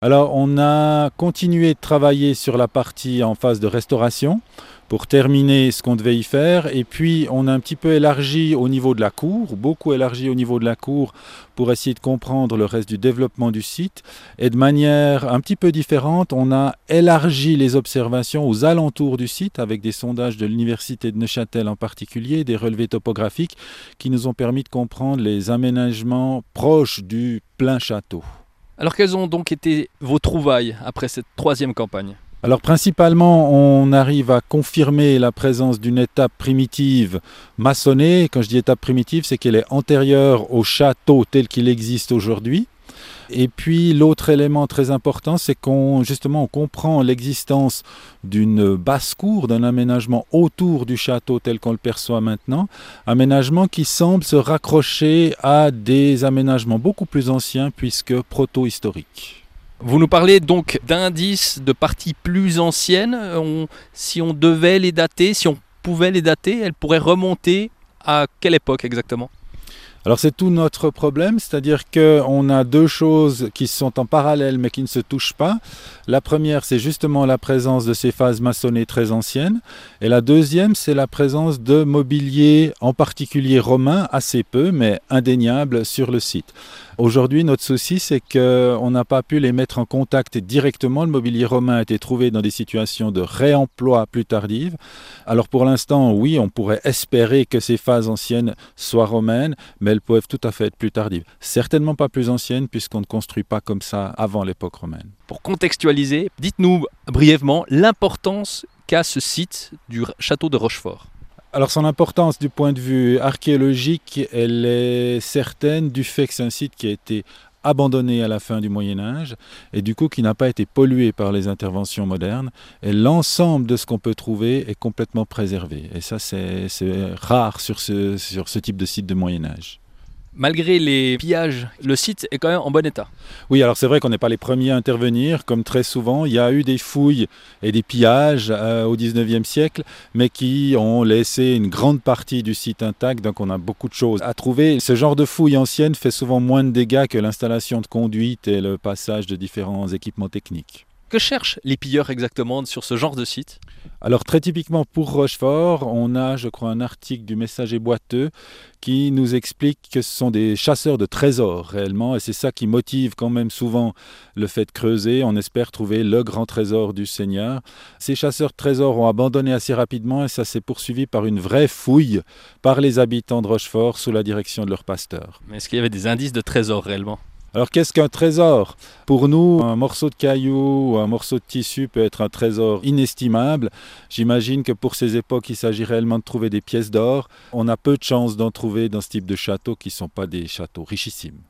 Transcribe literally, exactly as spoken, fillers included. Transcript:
Alors, on a continué de travailler sur la partie en phase de restauration pour terminer ce qu'on devait y faire. Et puis, on a un petit peu élargi au niveau de la cour, beaucoup élargi au niveau de la cour pour essayer de comprendre le reste du développement du site. Et de manière un petit peu différente, on a élargi les observations aux alentours du site avec des sondages de l'Université de Neuchâtel en particulier, des relevés topographiques qui nous ont permis de comprendre les aménagements proches du plein château. Alors quelles ont donc été vos trouvailles après cette troisième campagne ? Alors principalement, on arrive à confirmer la présence d'une étape primitive maçonnée. Quand je dis étape primitive, c'est qu'elle est antérieure au château tel qu'il existe aujourd'hui. Et puis l'autre élément très important, c'est qu'on justement on comprend l'existence d'une basse-cour, d'un aménagement autour du château tel qu'on le perçoit maintenant, aménagement qui semble se raccrocher à des aménagements beaucoup plus anciens puisque proto-historiques. Vous nous parlez donc d'indices de parties plus anciennes. On, si on devait les dater, si on pouvait les dater, elles pourraient remonter à quelle époque exactement ? Alors c'est tout notre problème, c'est-à-dire qu'on a deux choses qui sont en parallèle mais qui ne se touchent pas. La première, c'est justement la présence de ces phases maçonnées très anciennes. Et la deuxième, c'est la présence de mobilier, en particulier romain, assez peu, mais indéniable sur le site. Aujourd'hui, notre souci, c'est qu'on n'a pas pu les mettre en contact directement. Le mobilier romain a été trouvé dans des situations de réemploi plus tardives. Alors pour l'instant, oui, on pourrait espérer que ces phases anciennes soient romaines, mais elles peuvent tout à fait être plus tardives. Certainement pas plus anciennes, puisqu'on ne construit pas comme ça avant l'époque romaine. Pour contextualiser, dites-nous brièvement l'importance qu'a ce site du château de Rochefort. Alors son importance du point de vue archéologique, elle est certaine du fait que c'est un site qui a été abandonné à la fin du Moyen-Âge et du coup qui n'a pas été pollué par les interventions modernes. Et l'ensemble de ce qu'on peut trouver est complètement préservé. Et ça, c'est, c'est rare sur ce, sur ce type de site de Moyen-Âge. Malgré les pillages, le site est quand même en bon état. Oui, alors c'est vrai qu'on n'est pas les premiers à intervenir, comme très souvent. Il y a eu des fouilles et des pillages euh, au dix-neuvième siècle, mais qui ont laissé une grande partie du site intact, donc on a beaucoup de choses à trouver. Ce genre de fouilles anciennes fait souvent moins de dégâts que l'installation de conduites et le passage de différents équipements techniques. Que cherchent les pilleurs exactement sur ce genre de site ? Alors très typiquement pour Rochefort, on a je crois un article du Messager boiteux qui nous explique que ce sont des chasseurs de trésors réellement et c'est ça qui motive quand même souvent le fait de creuser. On espère trouver le grand trésor du Seigneur. Ces chasseurs de trésors ont abandonné assez rapidement et ça s'est poursuivi par une vraie fouille par les habitants de Rochefort sous la direction de leur pasteur. Mais est-ce qu'il y avait des indices de trésors réellement ? Alors qu'est-ce qu'un trésor ? Pour nous, un morceau de caillou ou un morceau de tissu peut être un trésor inestimable. J'imagine que pour ces époques, il s'agit réellement de trouver des pièces d'or. On a peu de chances d'en trouver dans ce type de châteaux qui ne sont pas des châteaux richissimes.